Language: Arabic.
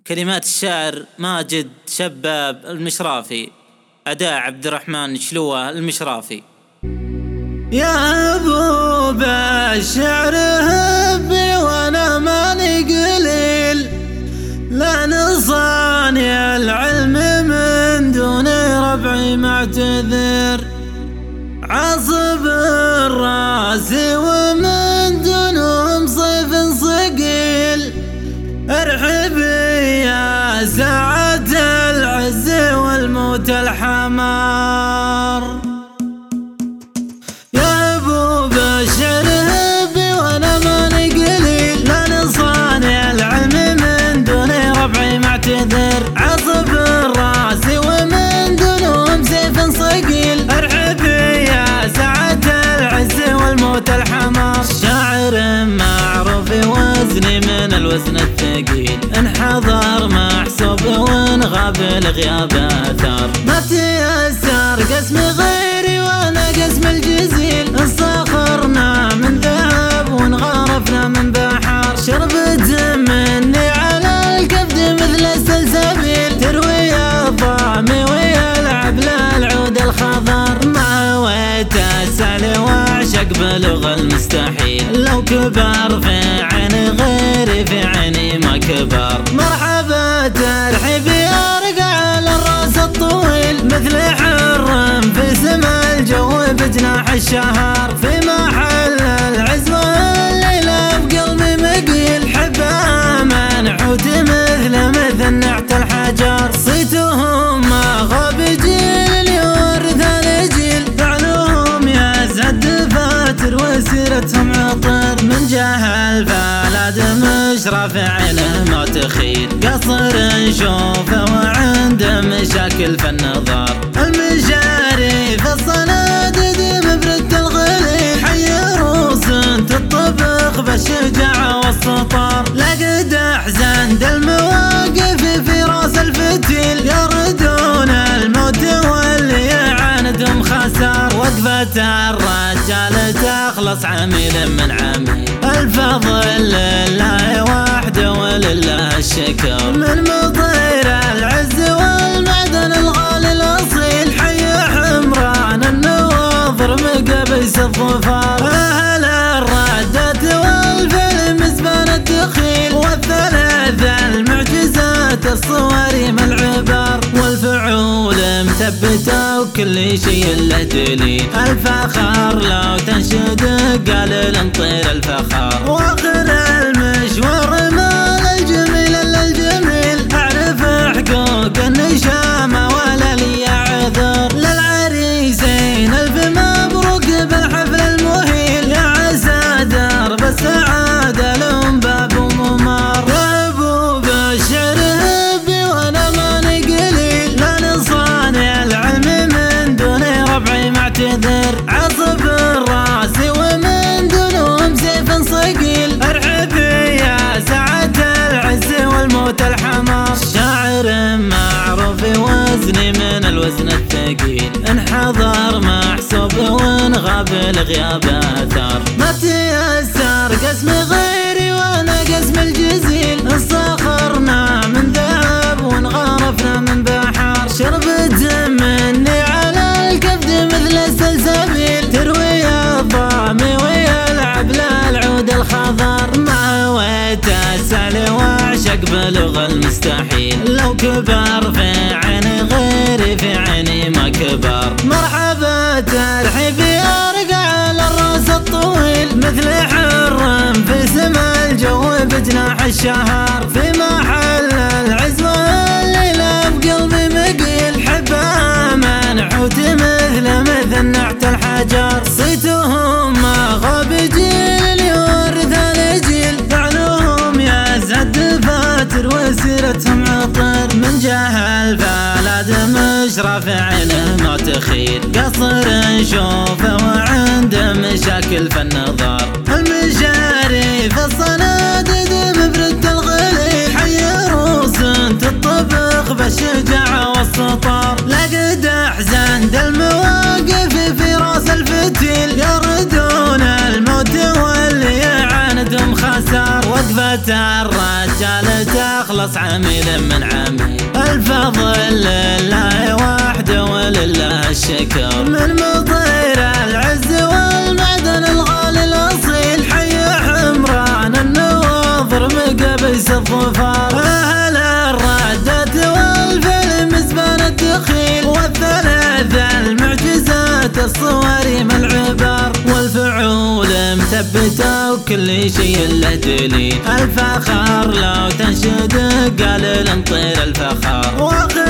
كلمات الشاعر ماجد شباب المشرافي، أداء عبد الرحمن شلوة المشرافي. يا أبو بالشعر هبي وأنا ماني قليل، لا نصاني العلم من دون ربعي معتذر، عصب الراس ومن دونهم صيف صقيل، ارحبي يا ساعة العز والموت الحمار. يا ابو بشر هبي وانا ماني قليل، لا نصاني العلم من دون ربعي معتذر، عصب الراس ومن دونهم سيف صقيل، ارحبي يا ساعة العز والموت الحمار. شاعر معروف وزني من الوزن الثقيل، انحضر محسوب وانغاب الغياب اثار، ما تيسر قسم غيري وانا قسم الجزيل، انصخرنا من ذهب وانغرفنا من بحر، شربت مني على الكبد مثل السلسبيل، تروي الضامي ويلعب للعود الخضر، ما هويت السعل واعشق بلغ المستحيل، لو كبر في عيني غيري في عيني ما كبر، مرحبا ترحبي ارقع على الراس الطويل، مثل حر في سما الجو بجناح الشهر، في محل العزوة الليلة بقلبي مقيل، حبها منحوت مثل نعت الحجر، صيتهم ما غاب جيل يورث الجيل، فعلهم يزهد فاتر وسيرتهم عطر، من جهل فلاد مشرف عينه ما تخيل، قصر نشوفه وعنده مشاكل في النظر، المجاري في الصناديد مبرد الغليل، حي روس تطبخ بالشجاعة والسطر، لقد احزن المواقف في راس الفتيل، يردون الموت واللي يعاندهم خسر، وقفة الرجال تخلص عميل من عميل، الفضل لله وحده ولله الشكر، من مطير العز والمعدن الغالي الاصيل، حي حمران النواظر مقبس الظفار، اهل الردات والفيلم زبان الدخيل، والثلاث المعجزات الصواريم العبر، والفعول مثبته وكل شيء له دليل، الفخر لو تنشد قال نطير الفخر، واخر المشوار مال الجميل الا الجميل، اعرف حقوق النشامه ولا لي عذر، للعريسين الف مبروك بالحفل المهيل، يا عسى درب السعاده لهم باب وممر، يا ابو بالشعر هبي وانا ماني قليل، لا نصاني العلم من دون ربعي معتذر، عصب الراس ومن دونهم سيف صقيل، ارحبي يا ساعة العز والموت الحمار. شاعر معروف وزني من الوزن الثقيل، انحضر محسوب وانغاب الغياب اثار، ما تيسر قسم غيري وانا قسم الجزيل، انصخرنا من ذهب وانغرفنا من بحر، شربت مني على الكبد مثل السلسبيل، تروي الضامي ويلعب للعود الخضر، ما هويت السعل واعشق بلغ المستحيل، لو كبر في عيني غيري في عيني ما كبر، مرحبا ترحبي ارقع على الراس الطويل، مثل حر في سما الجو بجناح الشهر، في محل العزوة الليلة بقلبي مقيل، حبها منحوت مثل نعت الحجر، صيتهم ما غاب جيل يورث الجيل، فعلهم يزهد فاتر وسيرتهم عطر، من جهل فلاد مشرف عينه ما تخيل، قصر نشوفه وعنده مشاكل في النظر، المجاري في الصناديد مبرد الغليل، حي روس تطبخ بالشجاعة والسطر، لقد احزن المواقف في راس الفتيل، يردون الموت واللي يعاندهم خسر، وقفة الرجال تخلص أخلص عميل من عميل. الفضل لله وحده ولله الشكر، من مطير العز والمعدن الغالي الأصيل. حي حمران النواظر مقابيس الظفار، أهل الردة والفيل مسبان الدخيل. والثلاثة المعجزات الصواريم العبر، والفعول مثبتة وكل شيء له دليل. الفخر لو تنشد قال نطير الفخر.